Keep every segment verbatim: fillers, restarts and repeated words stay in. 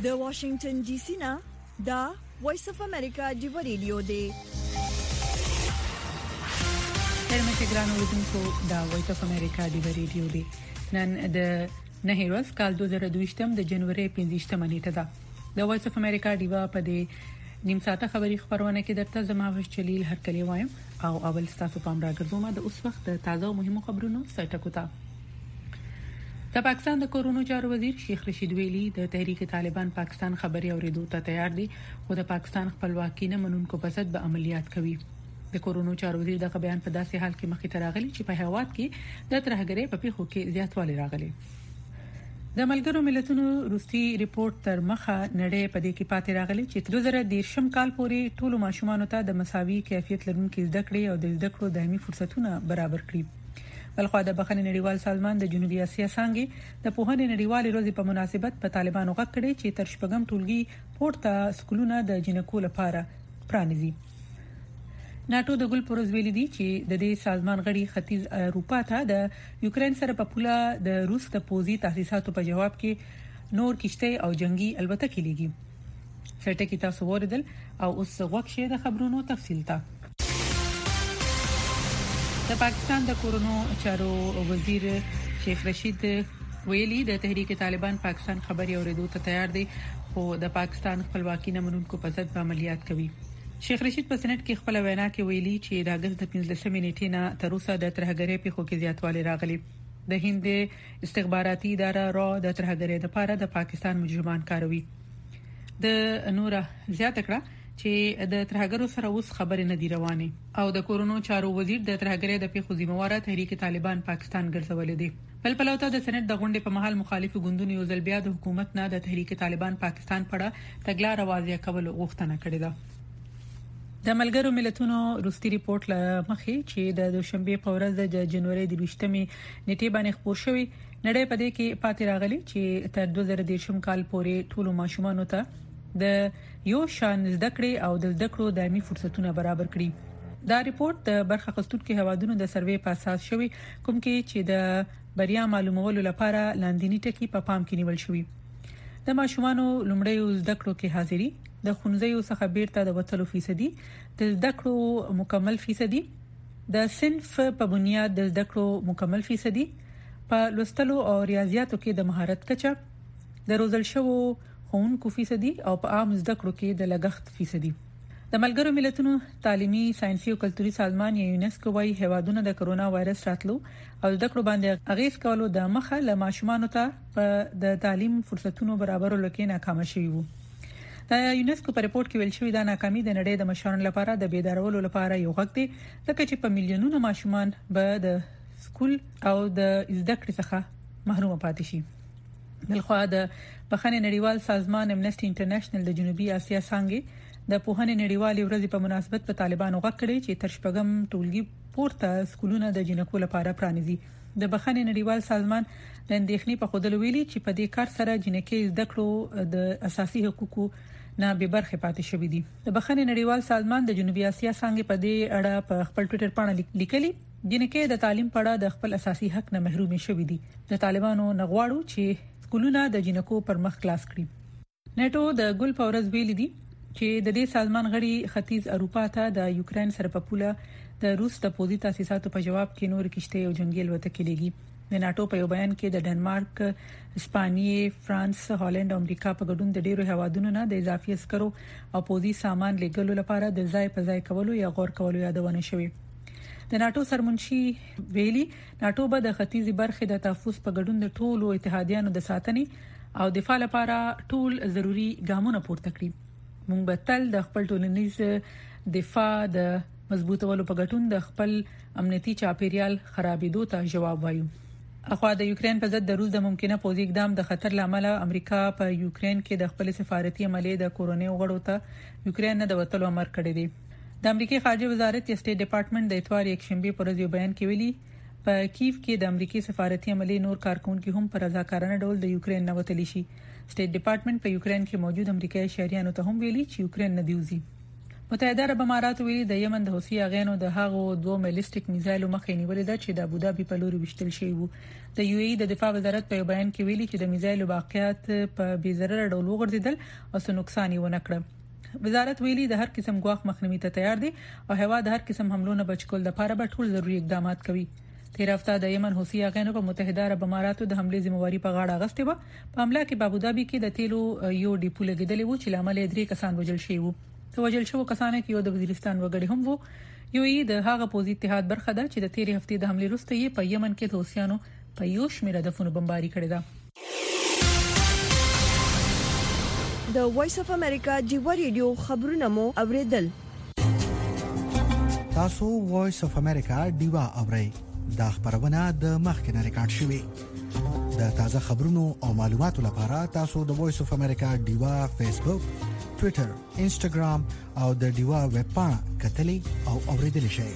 د واشنگټن ډي سي نه دا وایس اف امریکا دی ریډیو دی. ترمنځ ګران اوردونکو دا وایس اف امریکا دی ریډیو دی. نن د نه ورځ کال دوه زره دوه یم د جنوري پنځه نیټه ده. د وایس اف امریکا دی په دې نیم ساعته خبری خبرونه کې درته زما وش چلیل هر کلی وایم او اول تاسو پام راګرځوم د اوس وخت تازه او مهمو خبرونو سټکو تا. د پاکستان د کورونو چارو وزیر شیخ رشید ویلی د تحریک طالبان پاکستان خبري اوریدو ته تیار دي او د پاکستان خپلواکي نه منونکو په ضد به عملیات کوي. د کورونو چارو وزیر د بیان په داسې حال کې مخې ته راغلي چې په هواد کې د ترهګرۍ په پیښو کې زیاتوالی راغلی. د ملګرو ملتونو روسي ریپورت تر مخه نړۍ په دې کې پاتې راغلي چې دوه زره دیرشم کال پورې ټولو ماشومانو ته د مساوي کیفیت لرونکو زده کړې او د زده کړو دایمي فرصتونه برابر کړي. بلخو د بخښنې نړیوال سازمان د جنوبي اسیا څنګه د پوهنې نړیوال ورځې په مناسبت په طالبانو غږ کړي چې تر شپږم ټولګي پورته سکولونه د جنکو لپاره پرانیزي. ناتو د ګل پروز ویلي دي چې د دې سازمان غړي ختیځ اروپا ته د یوکرين سره په پوله د روس د پوزي تاسیساتو په جواب کې نور کشته او جنگي البته کې لګي. سرټه کې تاسو ورېدل او اوس غوښه د خبرونو تفصیل ته. د پاکستان د کورونو چارو وزیر شیخ رشید ویلی د تحریک طالبان پاکستان خبري اوریدو ته تیار دي خو د پاکستان خپلواکي نه منونکو په ضد عملیات کوي. شیخ رشید په سنت کې خپل وینا کې ویلي چې د اگست د پنځلسمې نیټې نه تر اوسه د ترهګرۍ په خو کې زیاتوالی راغلی. د هند استخباراتي اداره را د ترهګرۍ لپاره د پاکستان مجرمان کاروي. د نوره زیاته کړه چې د ترهګرو سره اوس خبرې نه دی روانه او د کورونو چارو وزیر د ترهګرۍ د پیښو ذمہواره تحریک طالبان پاکستان ګرځولې دي. بل پلوته د سنت د غونډې په محل مخالفو ګوندونو یو ځل بیا د حکومت نه د تحریک طالبان پاکستان پړه تګلارې واضح کول غوښتنه کړې ده. د ملګرو ملتونو روسي ریپورت لمخې چې د دوشنبه په ورځ د جنوري د لوشتمې نیټې باندې خبر شوی نړۍ په دې کې پاتې راغلي چې تر دوه زره دیرشم کال پورې ټولو ماشومانو ته د یو شان زده کړې او د زده کړو دایمي فرصتونه برابر کړي. دا ریپورت د برخه اخیستونکو هوادونو د سروې په اساس شوی کوم کې چې د بریا معلومولو لپاره لاندینی ټکي په پام کې نیول شوی. د ماشومانو لومړی زده کړو کې حاضری د خونځیو څخه بیرته د وټلو فیصدي د زده کړو مکمل فیصدي د صنف په بنیاد د زده کړو مکمل فیصدي په لوستلو او ریاضیاتو کې د مهارت کچه د روزل شوو خونکو فیصدي او په عام زده کړو کې د لګښت فیصدي. د ملګرو ملتونو تعلیمي ساينسي او کلتوري سازمان یا یونسکو وايي هوادونه د کرونا وایرس راتلو او زده کړو باندې اغیز کولو د مخه له ماشومانو ته د تعلیم فرصتونو برابرولو کې ناکام شوي وو. د یونسکو په ریپورت کې ویل شوی دا ناکامي د نړۍ د مشرانو لپاره د بیدارولو لپاره یو غږ دی ځکه چې په میلیونونو ماشومان به د سکول او د زده کړې څخه محروم پاتې شي. بلخو د بخښنې نړیوال سازمان امنسټي انټرنیشنل د جنوبي اسیا څنګه د پوهنې نړیوال ورځې په مناسبت په طالبانو غږ کړی چې تر شپږم ټولګي پورته سکولونه د جنکو لپاره پرانیزي. د بخښنې نړیوال سازمان د اندېښنې په خوده ویلي چې په دې کار سره جنکې زده کړو د اساسي حقوقو نه به برخه پاتې شوې دي. د بخښنې نړیوال سازمان د جنوبي اسیا څنګه په دې اړه په خپل ټوئیټر باندې لیکلي جنکې د تعلیم پړه د خپل اساسي حق نه محروم شوې دي. د طالبانو نغواړو چې سکولونه د جنکو پر مخ خلاص کړي. نیټو د ګل پاورز ویلي دي چې د دې سازمان غړي ختیځ اروپا ته د یوکرين سره په پوله د روس د پوزي تاسیساتو په جواب کې نور کشته او جنگي الوتکې کې لګي. د ناتو په یو بیان کې د ډنمارک، اسپانیې، فرانس، هالند او امریکا په ګډون د ډیرو هوادونو نه د اضافي عسکرو او پوزي سامان لګولو لپاره د ځای په ځای کولو یا غور کولو یادونه شوې. د ناتو سرمنشي ویلي ناتو به د ختیځي برخې د تحفظ په ګډون د ټولو اتحادیانو د ساتنې او دفاع لپاره ټول ضروری ګامونه پورته کړي. موږ به تل د خپل ټولنیز دفاع د مضبوطولو په ګټون د خپل امنیتي چاپیریال خرابېدو ته جواب وایو. اخوا د یوکرين په ضد د روس د ممکنه پوځي اقدام د خطر لامل امریکا په یوکرين کې د خپل سفارتي عملیې د کورونې وغړو ته یوکرين نه د وټلو امر کړی دی. د امریکای خارجه وزارت یا سټیټ ډپارټمنټ د اتوار یک شنبه پر ورځ یو بیان کې ویلي په کیف کې د امریکای سفارتي عملیې نور کارکونکو هم پر رضاکارانه ډول د یوکرين نه وتلی شي. سټیټ ډپارټمنټ په یوکرين کې موجود امریکایي شهريانو ته هم ویلي چې یوکرين نه دیوزي. متحده عرب امارات ویلي د یمن د حوثي اغینو د هغو دوه ملیسټیک میزایلو مخې نیولې ده چې د ابوظبي په لور وشتل شوی وو. د یو ای د دفاع وزارت په بیان کې ویلي چې د میزایلو باقیات په بې ضرر ډول وغورځیدل او څه نقصان یې ونه کړ. وزارت ویلي د هر قسم ګواښ مخنیوي ته تیار دي او هوا د هر قسم حملو نه بچ کول لپاره به ټول ضروري اقدامات کوي. تیر هفته د یمن حوثي اغینو په متحده عرب اماراتو د حمله ذمہواری په غاړه اغستې و. په حمله کې په ابوظبي کې د تیلو یو ډیپو لګیدلی و چې لامل یې درې کسان وژل شوي وو. توجل شو کسانو کې یو د وزیرستان وګړي هم وو. یو ای د هغه پوزي اتحاد برخه ده چې د تیر هفته د حمله وروسته یې په یمن کې د حوثیانو په یو شمېر هدفونو بمباري کړې ده. د وایس اف امریکا جیو ریډیو خبرونه مو اوریدل. تاسو وایس اف امریکا دیوا اورئ. دا خبرونه د مخکنه ریکارډ شوې. د تازه خبرونو او معلوماتو لپاره تاسو د وایس اف امریکا دیوا فیسبوک، ټوئیټر، انسټاګرام او د دیوا ویب پاڼه کتلې او اوریدل شئ.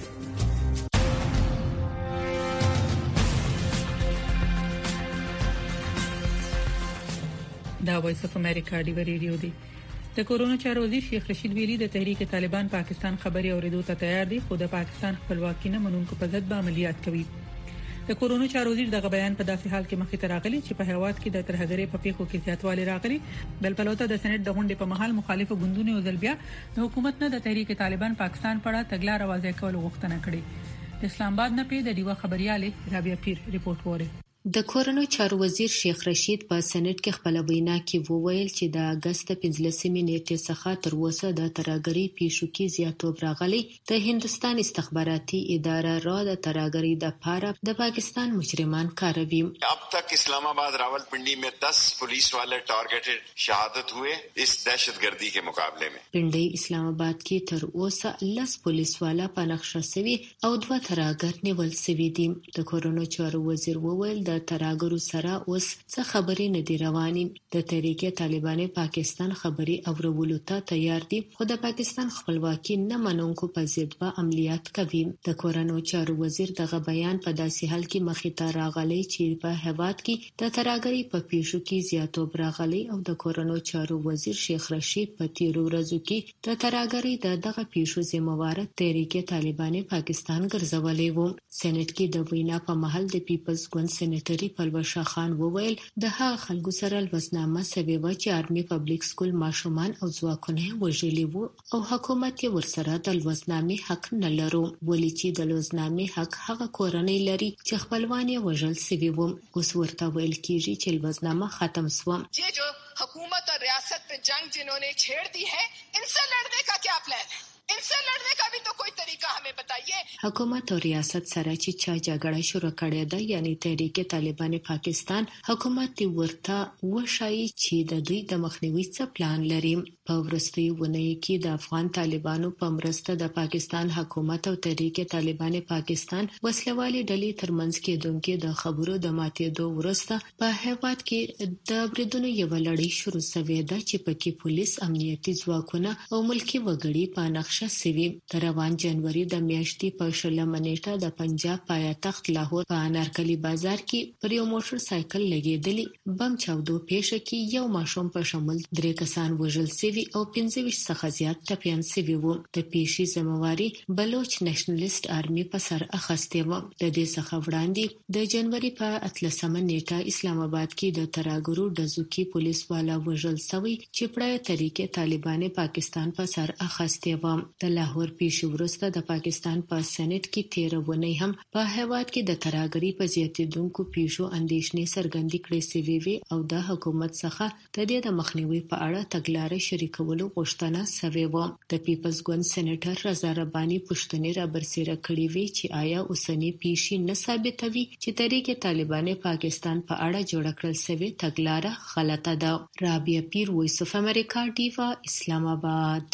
دا وایس اف امریکا دی ریډیو دی. د کورونا چارو وزیر شیخ رشید ویلي د تحریک طالبان پاکستان خبري اوریدو ته تیار دي، خو د پاکستان خپلواکي نه منونکو په ضد به عملیات کوي. د کورونا چارو وزیر دغه بیان په داسې حال کې مخې ته راغلی چې په هیواد کې د ترهګرۍ په پیښو کې زیاتوالی راغلی. بل پلوته د سېنات د غونډې په مهال مخالفو ګوندونو یو ځل بیا د حکومت نه د تحریک طالبان پاکستان په اړه تګلارې واضح کول غوښتنه کړې. د اسلام آباد نه پی د دیوا خبرياله رابعه پیر ریپورت وره. د کورونا چارو وزیر شیخ رشید په سېنات کې خپل وینا کې وویل چې د اگست پنځلسمې نیټې څخه تر اوسه د ترهګرۍ پیښو کې زیاتوب راغلی. د هندستان استخباراتي اداره را د ترهګرۍ د پاره د پاکستان مجرمان کاروي. अब तक इस्लामाबाद रावलपिंडी में दस पुलिस वाले टारगेटेड शहादत हुए इस दहशतगर्दी के मुकाबले में. پنډي اسلام آباد کې تر اوسه لس پولیس والا په نقشه سوي او دوه ترهګر نیول سوي دي. د کورونا چارو وزیر وویل د ترهګرو سره اوس څه خبرې نه دي روانې. د تحریک طالبان پاکستان خبري اورولو ته تیار دي، خو د پاکستان خپلواکي نه منونکو په ضد به عملیات کوي. د کورونا چارو وزیر دغه بیان په داسې حال کې مخې ته راغلی چې په هیواد کې د ترهګرۍ په پیښو کې زیاتوب راغلی او د کورونا چارو وزیر شیخ رشید په تیرو ورځو کې د ترهګرۍ د دغه پیښو ذمہوار تحریک طالبان پاکستان ګرځولې وو. سېنات کې د وینا په محل د پیپلز ګوند سېنیټري پلوشه خان وویل د هغه خلکو سره لوزنامه سوي و چې آرمي پبلک سکول ماشومان او ځواکونه وژلي وو او حکومت یې ورسره د لوزنامې حق نه لرو، ولې چې د لوزنامې حق هغه کورنۍ لري چې خپلوان یې وژل سوي وو. اوس ورته ویل کیږي چې لوزنامه ختم سوه. ये जो हुकूमत और रियासत पे जंग जिन्होंने छेड़ दी है, इनसे लड़ने का क्या प्लान है? इनसे लड़ने का भी तो कोई तरीका हमें बताइए. حکومت او ریاست سره چې چا جګړه شروع کړې ده یعنی تحریک طالبان پاکستان حکومت دی ورته وشایي چې د دوی د مخنیوي څه پلان لري. په ورستیو ونې کې د افغان طالبانو په مرسته د پاکستان حکومت او تحریک طالبان پاکستان وسلوالي ډلې ترمنځ کې دونکو د خبرو د ماتېدو ورسته په هیواد کې د بریدونو یو لړۍ شروع شوې ده چې پکې پولیس، امنیتي ځواکونه او ملکی وګړي په نقشه سوي. تر روان جنوري د میاشتې په شلمه نیټه د پنجاب پایتخت لاهور په انارکلي بازار کې پر یو موټر سایکل لګېدلی بم چاودو پیښه کې یو ماشوم په شمول درې کسان وژل شوي او پنځه ویشت څخه زیات ټپیان شوي وو. د پیښې ذمہواری بلوچ نېشنلیست آرمي په سر اخیستې و. د دې څخه وړاندې د جنوري په اتلسمه نیټه اسلام آباد کې د ترهګرو ډزو کې پولیس والا وژل شوی چې پړای تحریک طالبان پاکستان په سر اخیستې و. د لاهور پیښې وروسته د پاکستان په سېنات کې تیر ونی هم په هیواد کې د ترهګرۍ په زیاتېدونکو پیښو اندېښنې څرګندې کړې سوي وي او د حکومت څخه د دې د مخنیوي په اړه تګلارې شریکولو غوښتنه شوې و. د پیپلز ګوند سېنیټر رضا رباني پښتنې را برسېره کړې وي چې آیا اوسنۍ پیښې نه ثابتوي چې تحریک طالبان پاکستان په اړه جوړ کړل شوې تګلاره غلطه ده. رابعه پیر، وایس اف امریکا، دیوا، اسلام آباد.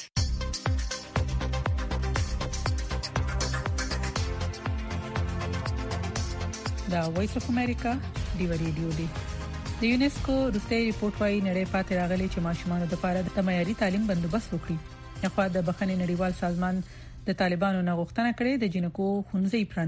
دا وایس اف امریکا دی ریډیو دی. د یونیسکو روسي ریپورت وايي نړۍ پاتې راغلي چې ماشومان د لپاره د معیاري تعلیم بندوبست وکړي. یخوا د بخښنې نړیوال سازمان د طالبانو نه غوښتنه کړې د جنکو ښوونځي پرانیزي.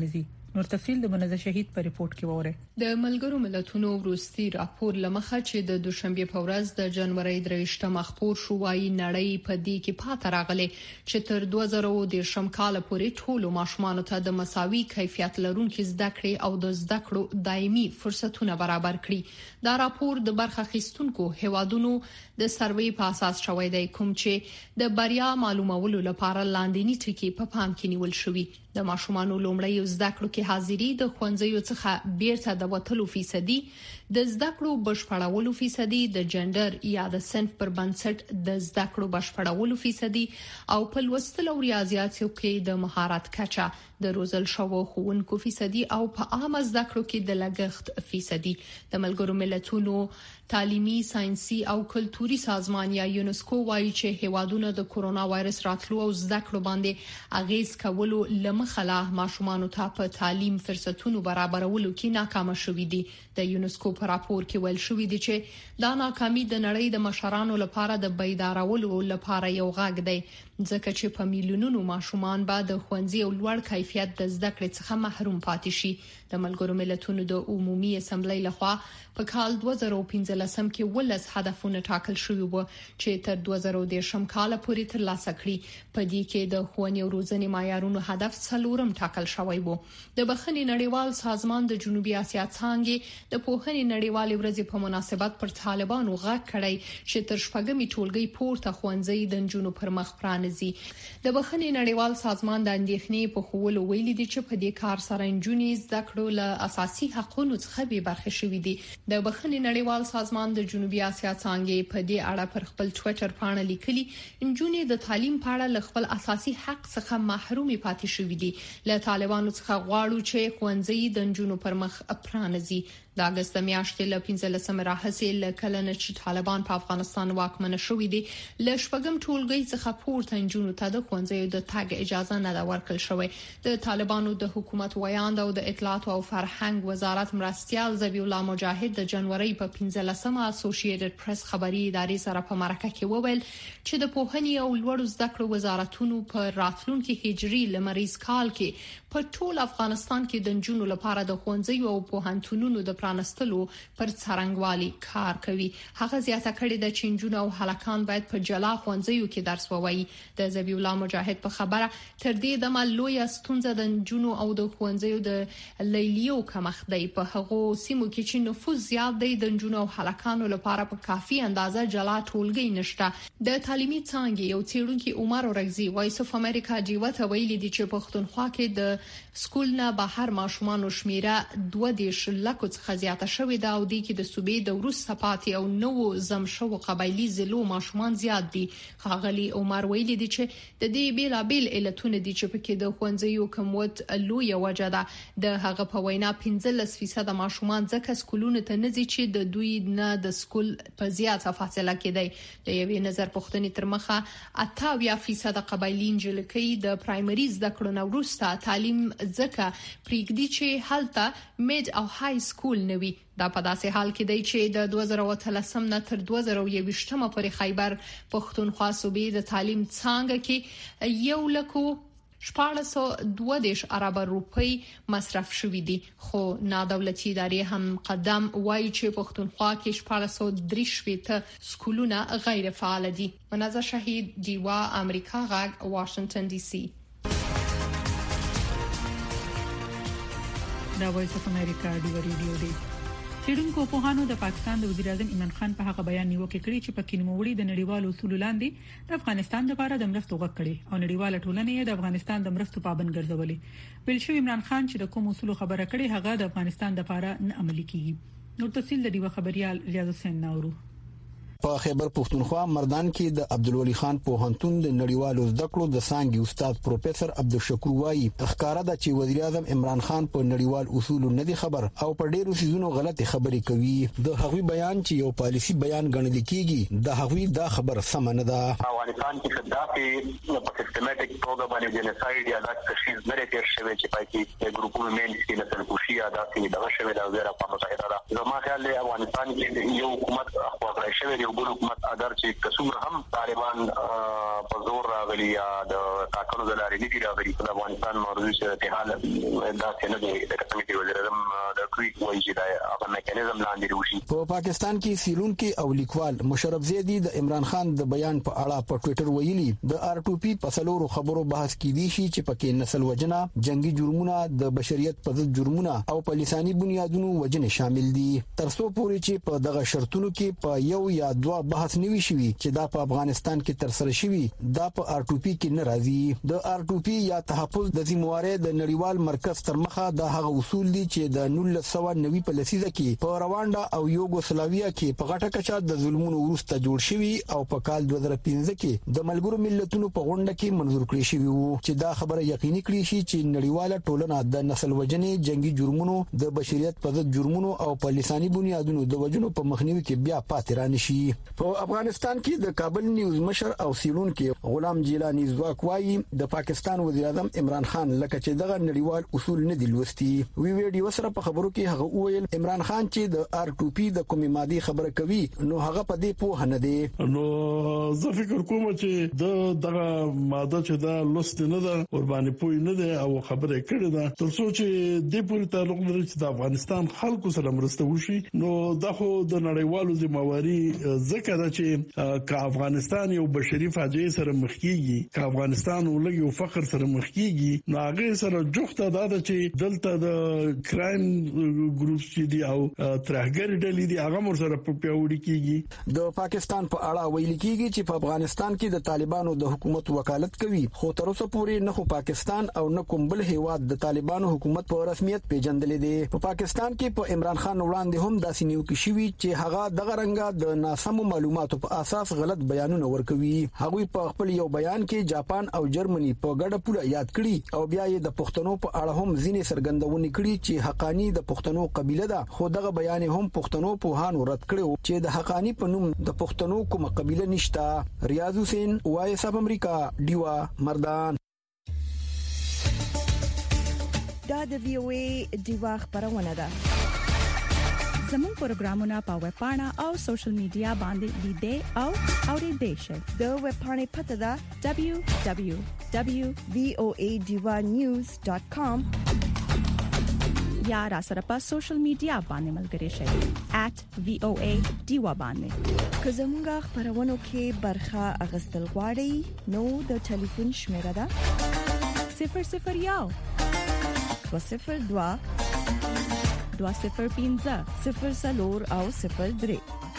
نور تفصیل د منځ شهید په ریپورت کې وره د ملګرو ملتونو وروستي راپور لمخه چې د دوشنبه په ورځ د جنوري درېشتم مخبور شو وايي نړۍ په دې کې پاتې راغلي چې تر دوه زره دېرشم کال پورې ټول ماشومان ته د مساوي کیفیت لرونکو زده کړې او د زده کړو دایمي فرصتونه برابر کړي دا راپور د برخه اخیستونکو هوادونو د سروې په اساس شوی دی کوم چې د بریا معلومولو لپاره لاندینی ټکي په پام کې نیول شوی د ماشومان لومړی زده کړو کې حاضری د خوندزیو څخه بیرته د وټلو فیصدي د زده کړو بشپړولو فیصدي د جندر یا د صنف پر بنسټ د زده کړو بشپړولو فیصدي او په لوستلو او ریاضیاتو کې د مهارت کچا د روزل شوو خوونکو فیصدي او په عام زده کړو کې د لګښت فیصدي د ملګرو ملتونو تعلیمي ساينسي او کلتوري سازمان یا یونسکو وايي چې هیوادونه د کورونا وایرس راتلو او زده کړو باندې اغیز کولو لمخله ماشومان ته په تعلیم فرصتونو برابرولو کې ناکام شوي دي د یونسکو په راپور کې ویل شوی دی چې دا ناکامي د نړۍ د مشرانو لپاره د بیدارولو لپاره یو غږ دی ځکه چې په میلیونونو ماشومان به د خوندزي او لوړ کیفیت د زده کړې څخه محروم پاتې شي د ملګرو ملتونو د عمومي اسمبلی لخوا په کال دوه زره پنځلس کې ولس هدفونه ټاکل شوی وو چې تر دوه زره دېرشم کال پورې ترلاسه کړي په دې کې د ښوونې او روزنې معیارونو هدف څلورم ټاکل شوی وو د بخښنې نړیوال سازمان د جنوبي اسیا څنګه د پوهنې نړیوال ورځې په مناسبت پر طالبانو غږ کړی چې تر شپږمې ټولګي پورته ښوونځي د جنونو پر مخ پرانځي د بخښنې نړیوال سازمان د اندېښنې په خولو ویلي دي چې په دې کار سره جنونې زده کړو له اساسي حقوقو څخه به برخه شوې دي د بخښنې نړیوال سازمان د جنوبي اسیا څنګه په دې اړه پر خپل ټوئیټر باندې لیکلي جنونې د تعلیم په اړه له خپل اساسي حق څخه محرومي پاتې شوې دي له طالبانو څخه غواړو چې ښوونځي د جنونو پر مخ پرانځي د اگست میاشتې ل پنځلسمه راهیسې ل کلن چې طالبان په افغانستان واکمن شوې دي ل شپږم ټولګي څخه پورته جنونو ته د ښوونځي د تګ اجازه نه دا ورکړل شوې د طالبانو د حکومت ویاند او د اطلاعات او فرهنګ وزارت مرستيال ذبیح الله مجاهد د جنوري په پنځلسمه اسوسییټډ پریس خبري ادارې سره په مرکه کې وویل چې د پوهنې او لوړو زده کړو وزارتونو په راتلونکي هجري لمریز کال کې په ټول افغانستان کې د جنونو لپاره د ښوونځي او پوهنتونونو د پرانستلو پر څرنګوالي کار کوي هغه زیاته کړې د چنجون او هلاکان باید په جلا ښوونځیو کې درس ووایي د ذبیح الله مجاهد په خبره تر دې د ملوي استونزه د جنونو او د ښوونځیو د لیلیو کمښت دی په هغه سیمو کې چې نفوذ زیات دی د جنونو او هلاکانو لپاره په کافي اندازه جلا ټولګي نشته د تعلیمي څانګې یو څېړونکي عمر اورغزي وایس اف امریکا جیوته ویلي دي چې پښتونخوا کې د سکول نه بهر ماشومان شمیره دوه دیش لکه څخه زیاته شوې ده او د کې د صوبې د وروسته پاتې او نو زم شو قبایلی زلو ماشومان زیات دي خاغلی عمر ویلي دي چې د دې بیلابل علتونه دي چې پکې د خوندزیو کموت لوی وجه ده د هغه په وینا پنځلس فیصد ماشومان ځکه سکولونه ته نزي چې د دوی نه د سکول په زیاته فاصله کې دی د یوې نظر پوښتنې تر مخه اته فیصد قبایلی انجلکې د پرایمري زده کړو نه وروسته تعلیم ځکه پریږدي چې هلته میډ او های سکول نوي دا په داسې حال کې دی چې د دوه زره اتلسم نه تر دوه زره یوویشتم پورې خیبر پښتونخوا صوبې د تعلیم څنګه کې یو لکو شپږ سوه دوه دیش ارب روپی مصرف شوې دي خو نادولتي ادارې هم قدم وایي چې پښتونخوا کې شپږ سوه درې شپېته سکولونه غیر فعال دي منازه شهید دیوا امریکا غاګ واشنگټن ډي سي دا وایس اف امریکا دی ریډیو دی چیرونکو په هانو د پاکستان د وزیر اعظم عمران خان په هغه بیان نیوکه کړې چې په کې نوموړي د نړیوالو اصول لاندې د افغانستان لپاره د مرستو غوښتل کړي او نړیواله ټولنه د افغانستان د مرستو پابند ګرځولې ویل شو عمران خان چې د کوم اصول خبره کړي هغه د افغانستان لپاره نه عملي کیږي نو تفصیل د دیو خبريال ریاض حسین نورو په خیبر پښتونخوا مردان کې د عبدالولي خان پوهنتون د نړیوالو زده کړو د څانګې استاد پروفیسور عبدالشکور وایي ښکارا ده چې وزیر اعظم عمران خان په نړیوال اصول نه دی خبر او په ډیرو سيزونو غلطي خبرې کوي د هغوی بیان چې یو پالیسی بیان ګڼل کیږي د هغوی دا خبر سم نه ده افغانستان کې خدافي په سیستماتیک توګه باندې جنساید یا د تشخیص نه لري شوی چې پاتې ګروپونو مینس کې نسل کوشي ادا کوي دا شوی دا ویره په متحده ده زما خیال دی افغانستان کې یو حکومت خپل شوی یو ګل حکومت اگر چې کسور هم طالبان په زور راغلي یا د ټاکنو د لارې نه دي راغلي په افغانستان موضوع سره اتحاد دا څنګه دی د کمیټې وزیر اعظم د کویټ وایي چې دا هغه میکانیزم لاندې وشي. په پاکستان کې سیلونکي او لیکوال مشرف زیدی د عمران خان د بیان په اړه په ټوئیټر ویلي د آر ټو پی په څلورو خبرو بحث کیدی شي چې پکې نسل وجنه، جنگي جرمونه، د بشریت په ضد جرمونه او په لساني بنیادونو وجنه شامل دي. ترڅو پورې چې په دغه شرطونو کې په یو یا دوه بحث نوي شي چې دا په افغانستان کې تر سره شوی دا په آر ټو پی کې نه راځي. د آر ټو پی یا تحفظ د ذمہواري د نړیوال مرکز تر مخه د هغه اصول دي چې د نولس سوه نوي په لسیزه کې په رواندا او یوګوسلاویا کې په غټه کچه د ظلمونو وروسته جوړ شوی او په کال دوه زره پنځه کې د ملګرو ملتونو په غونډه کې منظور کړی شوی وو چې دا خبره یقیني کړي شي چې نړیواله ټولنه د نسل وجنې، جنگي جرمونو، د بشریت په ضد جرمونو او په لساني بنیادونو د وجنو په مخنیوي کې بیا پاتې رانه شي. په افغانستان کې د کابل نیوز مشر او سیلون کې غلام جیلانی ځواک وايي د پاکستان وزیر اعظم عمران خان لکه چې دغه نړیوال اصول نه دي لوستي. وی ویډیو سره په خبرو کې هغه وویل عمران خان چې د آر ټو پی د کومې ماده خبره کوي نو هغه په دې پوه نه دی. نو زه فکر کوم چې د دغه ماده چې دا لوست نه ده ور باندې پوه نه دی او خبره کړې ده تر څو چې د پوری تعلق لري چې د افغانستان خلکو سره مرسته وشي. نو دا خو د نړیوالو ذمہواري ځکه ده چې که افغانستان یو بشري فاجعه سره مخ کیږي، که افغانستان ولګي او فقر سره مخ کیږي، نو هغه سره جوخته ده چې دلته د کرایم ګروپ چې دی او ترهګر ډلې دي هغه مر سره په پیاوړي کیږي. د پاکستان په اړه ویل کیږي چې په افغانستان کې د طالبانو د حکومت وکالت کوي، خو تر اوسه پورې نه خو پاکستان او نه کوم بل هیواد د طالبانو حکومت په رسمیت پیژندلې دي. په پاکستان کې په عمران خان وړاندې هم داسې نیو کې شوی چې هغه دغه رنګه د ناسمو معلوماتو په اساس غلط بیانونه ورکوي. هغوی په خپل یو بیان کې جاپان او جرمني په ګډه پوله یاد کړي او بیا یې د پښتنو په اړه هم ځینې څرګندونه کړي چې حقانی د پښتنو قبيله ده، خو دغه بیان هم پښتنو په هان رد کړو چې د حقانی په نوم د پښتنو کومه قبيله نشته. ریاض حسین، وایس اف امریکا، ډیوا مردان. دا د وی او ای ډیوا خبرونه ده. زموږ پروګرامونه په ویب پاڼه او سوشل میډیا باندې لیدئ او اوریدئ شئ. د ویب پاڼې پته ده دبليو دبليو دبليو ډاټ وی او ای ډیوا نیوز ډاټ کام یا را سره په سوشل میډیا باندې ملګري شئ at وی او ای ډیوا باندې. که زموږ خبرونو کې برخه اغستل غواړئ نو د ټلیفون شمیره ده صفر صفر یو دوه صفر دوه دوه صفر پنځه صفر څلور او صفر درې.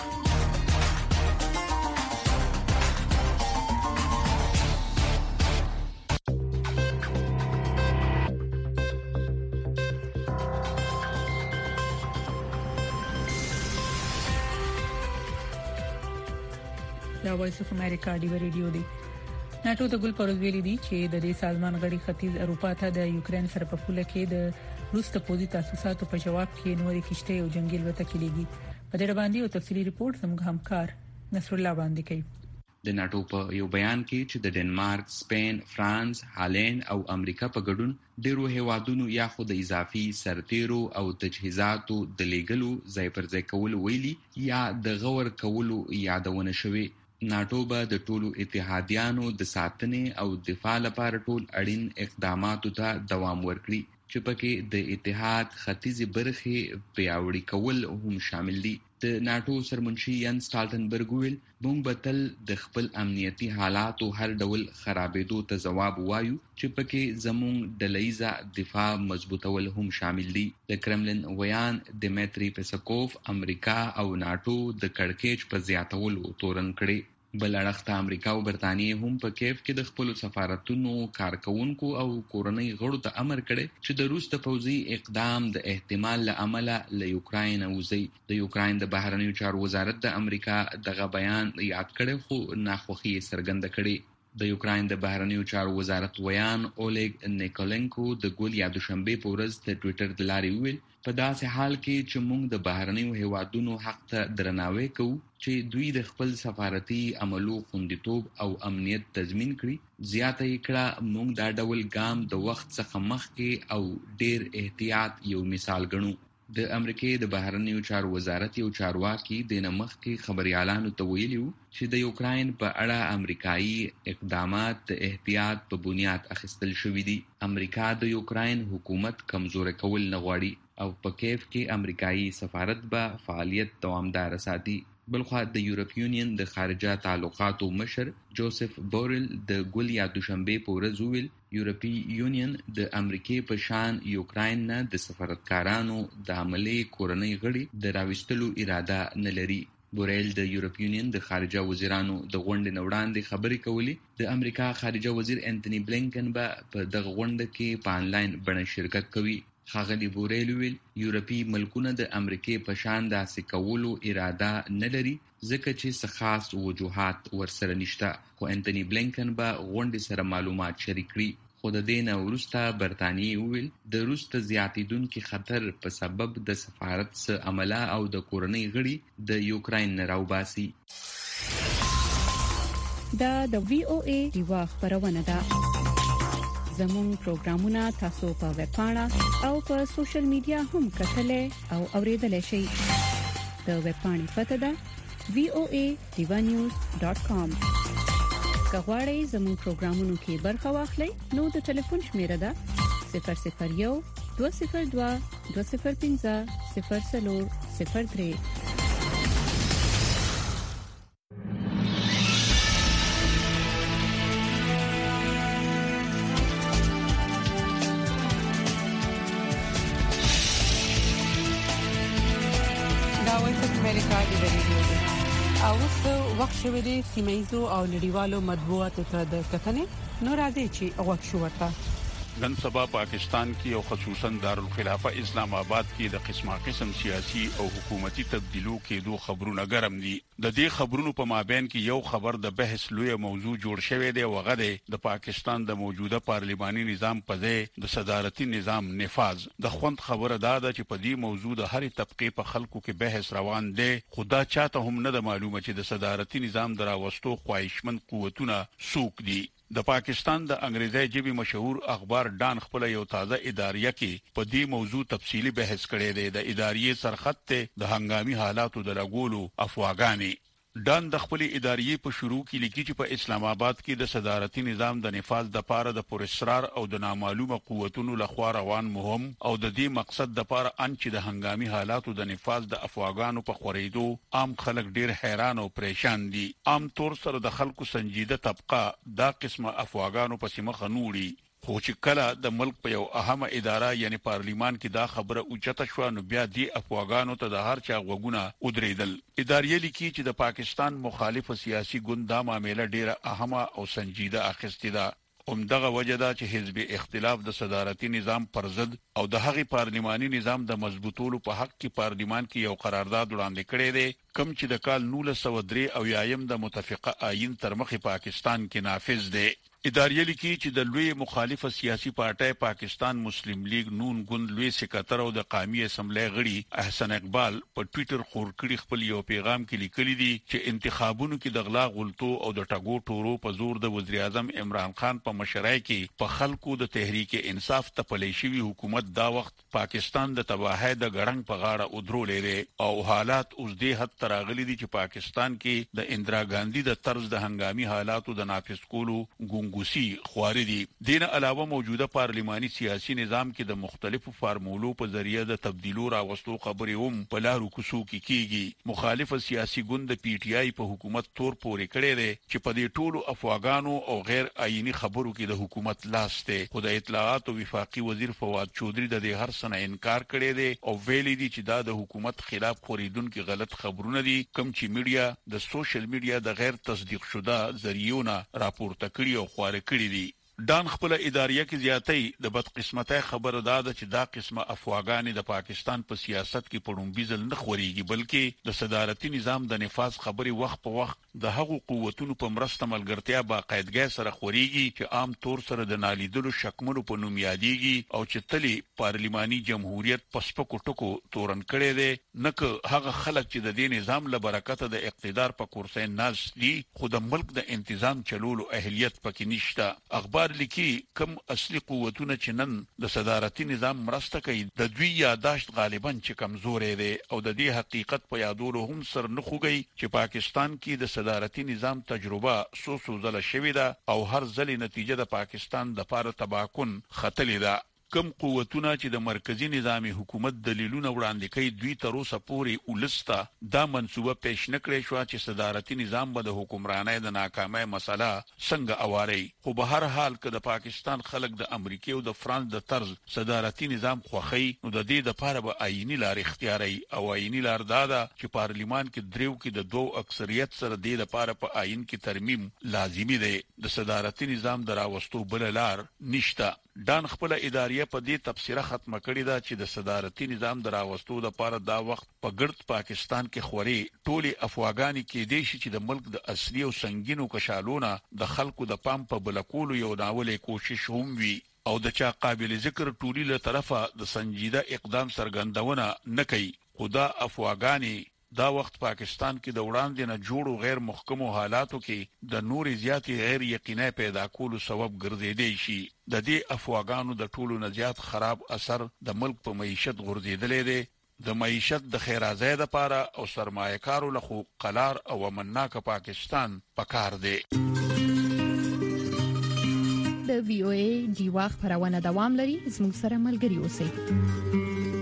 دا وایس اف امریکا دی ریډیو دی. ناتو د ګل پروز ویلي دی چې د دې سازمان غړي ختیځ اروپا ته د یوکرين سره په پوله کې د روس ته پوزي تاسیساتو په جواب کې نوري کشته او جنگي الوتکې کېږي. په دې باندې یو تفصیلی ریپورت زموږ همکار نصر الله باندې کوي. د ناتو په یو بیان کې چې د ډنمارک، سپین، فرانس، هالند او امریکا په ګډون ډیرو هیوادونو یا خو د اضافي سرتیرو او تجهیزاتو د لیګلو ځای پر ځای کول ویلي یا د غور کولو یادونه شوې. ناتو به د ټولو اتحادیانو د ساتنې او دفاع لپاره ټول اړین اقداماتو ته دوام ورکړي چې پکې د اتحاد ختیځي برخې پیاوړي کول هم شامل دي. د ناتو سرمنشي ین سټالټنبرګ ویل موږ به تل د خپل امنیتي حالاتو هر ډول خرابېدو ته ځواب وایو چې پکې زموږ ډلهیزه دفاع مضبوطول هم شامل دي. د کرملن ویان دیمیتری پیسکوف امریکا او ناتو د کړکېچ په زیاتولو تورن کړي. بل اړخ ته امریکا او برتانیې هم په کیف کې د خپل سفارتونو کارکونکو او کورنۍ غړو ته امر کړي چې د روس د پوځي اقدام د احتمال له امله له یوکراین وځي. د یوکراین د بهرنیو چارو وزارت د امریکا دغه بیان یاد کړي خو ناخوښي څرګنده کړي. د یوکراین د بهرنیو چارو وزارت ویان اولګ نیکولنکو د ګول یا دوشنبه په ورځ د ټوئیټر د لارې ویل په داسې حال کې چې موږ د بهرنیو هیوادونو حق ته درناوی کوو چې دوی د خپل سفارتي عملو خوندیتوب او امنیت تضمین کړي، زیاته یې کړه موږ دا ډول ګام د وخت څخه مخکې او ډیر احتیاط یو مثال ګڼو. د امریکای د بهرنیو چارو وزارت یو چارواکي د نمخ کې خبريالانو ته ویلي چې د یوکراین په اړه امریکایي اقدامات د احتیاط په بنیاد اخیستل شوې دي. امریکا د یوکراین حکومت کمزور کول نه غواړي او په کیف کې امریکایي سفارت به فعالیت دوامدار ساتي. بلخوا د یورپ یونین د خارجه تعلقاتو مشر جوزف بورل د ګل یا دوشنبه په ورځ ویل یورپی یونین د امریکای په شان یوکراین نه د سفارتکارانو د عملی کورنۍ غړي د راوستلو اراده نه لري. بورل د یورپ یونین د خارجه وزیرانو د غونډې نه وړاندې خبرې کولې. د امریکا خارجه وزیر انټونی بلینکن به په دغه غونډه کې په انلاین بڼه شرکت کوي. ښاغلي بورل ویل یورپی ملکونه د امریکای په شان داسې کولو اراده نه لري ځکه چې څه خاص وجوهات ورسره نشته. خو انټونی بلینکن به غونډې سره معلومات شریک کړي. خو د دې نه وروسته برتانیې ویل د روس ته زیاتېدونکي خطر په سبب د سفارت څخه عمله او د کورنۍ غړي د یوکراین نه راوباسي. دا د وی او ای دیوا خبرونه ده. زموږ پروګرامونه تاسو په ویب پاڼه او په سوشل میډیا هم کتلې او اوریدلای شئ. د ویب پاڼې پته ده وی او ای دیوا نیوز ډاټ کام. کغواړئ زموږ پروګرامونو کې برخه واخلئ نو د ټلیفون شمیره ده صفر صفر یو دوه صفر دوه دوه صفر پنځه صفر صفر صفر درې. دا وایي امریکا د ریډیو او څو وخت شوه د سیمایزو او نړیوالو مطبوعاتو ته د کتنې نو راځي چې وخت شو ورته. نن سبا پاکستان کې او خصوصا دارالخلافه اسلام آباد کې د قسمه قسم سیاسي او حکومتي تبدیلو کې دوه خبرونه ګرم دي. د دې خبرونو په مابین کې یو خبر د بحث لوی موضوع جوړ شوی دی وغه دی د پاکستان د موجوده پارلماني نظام په ځای د صدارتي نظام نفاذ. د خوند خبره دا ده چې په دې موضوع د هرې طبقه په خلکو کې بحث روان دی. خدا چاته هم نه د معلومه چې د صدارتي نظام دراوستو خواهشمن قوتونه سوق دي. د پاکستان د انګریزي ژبې مشهور اخبار ډان خپل یو تازه اداریه کې په دې موضوع تفصیلی بحث کړی دی. د اداریې سرخط ته د هنګامي حالاتو د لګولو افواګانی. ډان د خپل اداریې په شروع کې لیکي چې په اسلام آباد کې د صدارتي نظام د نفاذ د پاره د پراسرار او د نامعلومه قوتونو لخوا روان مهم او د دې مقصد د پاره ان چې د هنګامي حالاتو د نفاذ د افواګانو په خورېدو عام خلک ډیر حیران او پریشان دي. عام طور سره د خلکو سنجیده طبقه دا قسمه افواګانو په سیمه خنوړي. خو چې کله د ملک په یو اهمه اداره یعنی پارلیمان کې دا خبره اوچته شو نو بیا دی افواګانو ته د هر چا غوګونه ودرېدل. ادارې لیکي چې د پاکستان مخالف سیاسي ګوند دا معاملې ډیره اهمه او سنجیده اخیستې ده. همدغه وجه ده چې حزب اختلاف د صدارتي نظام پر ضد او د هغې پارلیماني نظام د مضبوطولو په حق کې پارلیمان کې یو قرارداد وړاندې کړی دی کوم چې د کال نولس سوه درې او یایم د متفقه آئین تر مخې پاکستان کې نافذ دی. اداریه لیکي چې د لوی مخالفه سیاسي پارټي پاکستان مسلم لیگ نون ګوند لوی سکرټر او د قومي اسمبلی غړي احسن اقبال په ټوئیټر خور کړي خپل یو پیغام کې لیکلي دي چې انتخابونو کې د غلا غلطو او د ټاګو ټورو په زور د وزیر اعظم عمران خان په مشرۍ کې په خلکو د تحریک انصاف ته پلي شوی حکومت دا وخت پاکستان د تباہی د غړنګ په غاړه ودرولې دي او حالات اوس دې حد تراغلي دي چې پاکستان کې د اندرا ګاندھی د طرز د هنګامي حالاتو د نافذ کولو ګونګوسی خواري دي. دین علاوه موجوده پارلیماني سیاسي نظام کې د مختلفو فارمولو په ذریعہ د تبدیلو راوستو خبرې هم په لارو کوڅو کې کیږي. مخالف سیاسي ګوند پی ټی آی په حکومت تور پورې کړی دی چې په دې ټولو افواګانو او غیر آئینی خبرو کې د حکومت لاس دی. خو د اطلاعات او وفاقي وزیر فواد چودري د دې هر څه نه انکار کړی دی او ویلي دی چې دا د حکومت خلاف خوریدونکو غلط خبرونه دي کوم چې میډیا د سوشل میډیا د غیر تصدیق شوه ذریعونه راپورته کړي او خواره کړي دي. ډان خپل اداریه کې زیاتې د بدقسمتۍ خبره ده چې دا قسمه افواګانې د پاکستان په سیاست کې پړومبي ځل نه خوريږي بلکې د صدارتي نظام د نفاذ خبرې وخت په وخت د هغو قوتونو په مرسته ملګرتیا باقاعدګۍ سره خوريږي چې عام طور سره د نالیدلو شکمنو په نوم یادېږي او چې تلی پارلیماني جمهوریت پسپکو ټکو تورن کړي دي نه که هغه خلک چې د دې نظام له برکته د اقتدار په کرسۍ ناست دي خو د ملک د انتظام چلولو اهلیت پکې نشته. اخبار اخبار لیکي کم اصلي قوتونه چې نن د صدارتي نظام مرسته کوي د دوی یاداشت غالبا چې کمزورې ده او د دې حقیقت په یادولو هم سر نه خوږي چې پاکستان کې د صدارتي نظام تجربه سو سو زله شوې ده او هر ځلې نتیجه د پاکستان د پاره تباکن خطلې ده. کم قوتونه چې د مرکزی نظامی حکومت دلیلونه وړاندې کوي دوی تر اوسه پورې ولسته دا منسوبه پیش نکړې شو چې صدارتي نظام به د حکمرانۍ د ناکامۍ مسله څنګه اواري. خو به هر حال کې د پاکستان خلک د امریکای او د فرانس د طرز صدارتي نظام خوخی نو د دې د پاره به آئینی لار اختیاري او آئینی لار دا ده چې پارلیمان کې دریو کې د دوه اکثریت سره د دې لپاره په آئین کې ترمیم لازمی دی. د صدارتي نظام دراوستو بل لار نشته. ډان خپل اداریه په دې تفسیره ختمه کړې ده چې د صدارتي نظام دراوستو د پاره دا وخت په ګرد پاکستان کې خوري ټولي افواګانی کې دیشي چې د ملک د اصلي او سنگینو کشالونه د خلکو د پام په بلکولو یو ناولې کوشش هم وی او د چا قابل ذکر ټولي له طرفه د سنجیده اقدام سرګندونه نه کوي. خدا افواګانی دا وخت پاکستان کې د وړاندې نه جوړو غیر محکمو حالاتو کې د نوري زیاتې غیر یقیني پیدا کولو سبب ګرځېدي شي. د دې افواګانو د ټولو نه زیات خراب اثر د ملک په معیشت ګرځېدلې دی. د معیشت د خیرازۍ لپاره او سرمایه‌کارو له خو قلار او امنناک پاکستان پکار دی. د وی او ای ډیوا خبرونه دوام لري. زموږ سره ملګري اوسئ.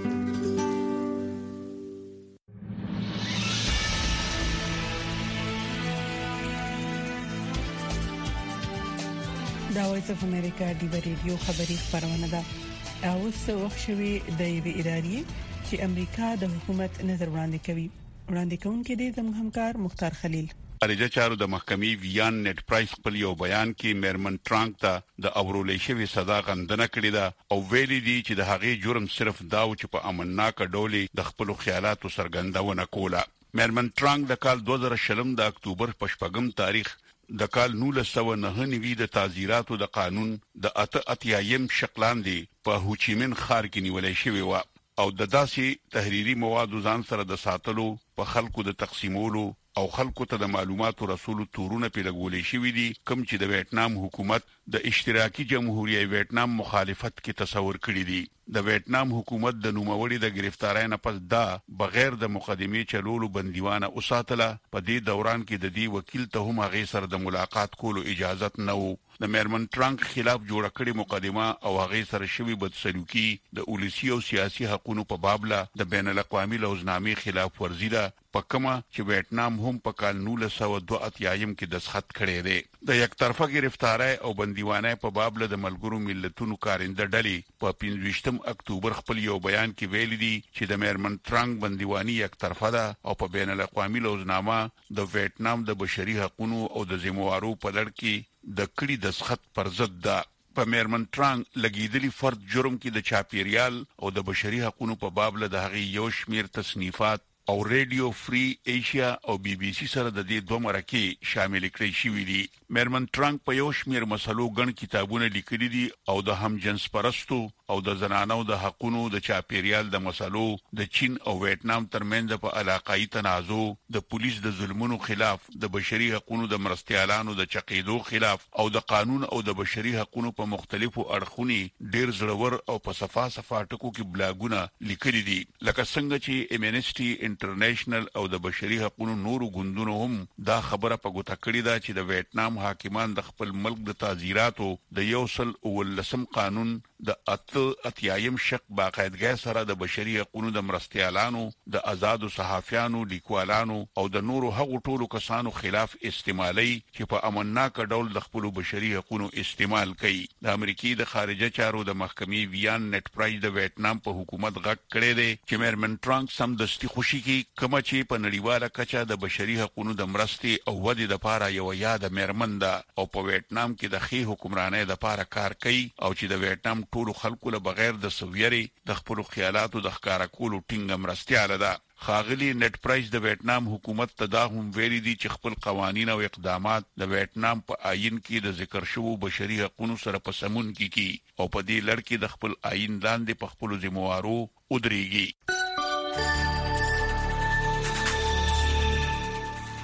دا وایس اف امریکا دی ریډیو خبري خبرونه ده. او څه وخت شوي د یوې ادارې چې امریکا د حکومت نظر وړاندې کوي. وړاندې کوونکې دی زموږ همکار مختار خلیل. خارجه چارو د محکمې ویان نت پرایس خپل یو بیان کې میرمن ټرانک ته د اورولې شوی صدا غندنه کړې ده او ویلي دي چې د هغې جرم صرف داو چې په امنناک ډول د خپل خیالاتو سرګندونه کوله. میرمن ټرانک د کال دوه زره شلم د اکتوبر په شپږم تاریخ د کال نولس سوه نهه نوي د تعزیراتو د قانون د اته اتیایم شقلاندې په هوچیمن ښار کې نیولې شوی و او د داسې تحریری موادو ځان سره د ساتلو په خلکو د تقسیمولو او خلکو ته د معلوماتو رسولو تورونه پیلګولې شوی دي کوم چې د ویتنام حکومت د اشتراکي جمهوریت ویتنام مخالفت کې تصور کړی دي. د ویتنام حکومت د نوموړي د گرفتارۍ نه پس دا بغیر د مقدمې چلولو بندیوانه اوساتله. په دې دوران کې د دې وکیل ته هم هغې سره د ملاقات کولو اجازت نه و. د میرمن ټرانک خلاف جوړ کړي مقدمه او هغې سره شوی بدسلوکي د ولسی او سیاسي حقوقو په بابله د بین الاقوامي لوزنامې خلاف ورزي ده په کومه چې ویتنام هم په کال نولس سوه دوه اتیایم کې دسخط کړی دی. د یک طرفه گرفتاری او بندیوانه په بابله د ملګرو ملتونو کارنده ډلې په پنځویشتم اکتوبر خپل یو بیان کې ویلي دي چې د میرمن ټرانک بندیوانی یک طرفه ده او په بین الاقوامي لوزنامه د ویتنام د بشري حقوقو او د ذمہوارو په لړ کې د کړي دسخط پر ضد ده. په میرمن ټرانک لګیدلی فرد جرم کې د چاپیریال او د بشري حقوقو په بابله د هغې یو شمیر تصنیفات او ریډیو فری ایشیا او بی بی سی سره د دې دوه مرکې شامل کړي شوی دي. میرمن ټرانک په یو شمیر مسلو ګڼ کتابونه لیکلي دي او د هم جنس پرستو او د زنانو د حقوقو د چاپیریال د مسلو د چین او ویتنام ترمنځ په علاقائی تنازع د پولیس د ظلمونو خلاف د بشري حقوقو د مرستيالانو د چقیدو خلاف او د قانون او د بشري حقوقو په مختلفو اړخونو ډیر زړور او په صفه صفه ټکو کې بلاګونه لیکلي دي لکه څنګه چې امنسټي انټرنیشنل او د بشري حقوقو نورو ګوندونو هم دا خبره په ګوته کړې ده چې د ویتنام حاکمان د خپل ملک د تعزیراتو د یو سل ولسم قانون د اته اتیایم شق باقاعدګۍ سره د بشري حقوقو د مرستيالانو د آزادو صحافیانو لیکوالانو او د نورو هغو ټولو کسانو خلاف استعمالي چې په امنناک ډول د خپل بشري حقوقو استعمال کوي. د امریکای د خارجه چارو د محکمې ویان نت پرایس د ویتنام په حکومت غږ کړی دی چې میرمن ټرانک سم دستي خوشي کی کوم چې په نړیواله کچه د بشري حقوقو د مرستې او ودې لپاره یو یاد میرمن ده او په ویتنام کې د خي حکمرانۍ لپاره کار کوي او چې د ویتنام ټول خلکو له بغیر د سویري د خپل خیالاتو د ښکارا کولو ټینګه مرستياله ده. خاغلی نت پرایس د ویتنام حکومت ته دا هم ویلي دي چې خپل قوانين او اقدامات د ویتنام په آئین کې د ذکر شوو بشري حقوقو سره په سمون کې کی او په دې لړ کې د خپل آئین لاندې په خپل ذمہوارو ودرېږي.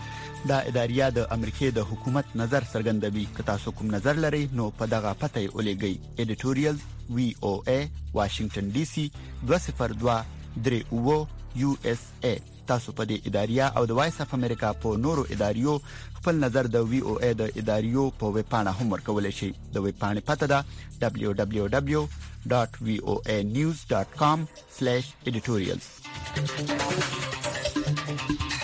دا اداریه د امریکای د حکومت نظر څرګندوي. که تاسو کوم نظر لرئ نو په دغه پته یې ولېږئ. editorials وی او ای واشنگټن ډي سي دوه صفر دوه درې اوه یو اس ای. تاسو په دې اداریه او د وایس اف امریکا په نورو اداریو خپل نظر د وی او ای د اداریو په ویب پاڼه هم ورکولای شئ. د ویب پاڼې پته ده دبليو دبليو دبليو ډاټ وی او ای نیوز ډاټ کام سلیش editorials.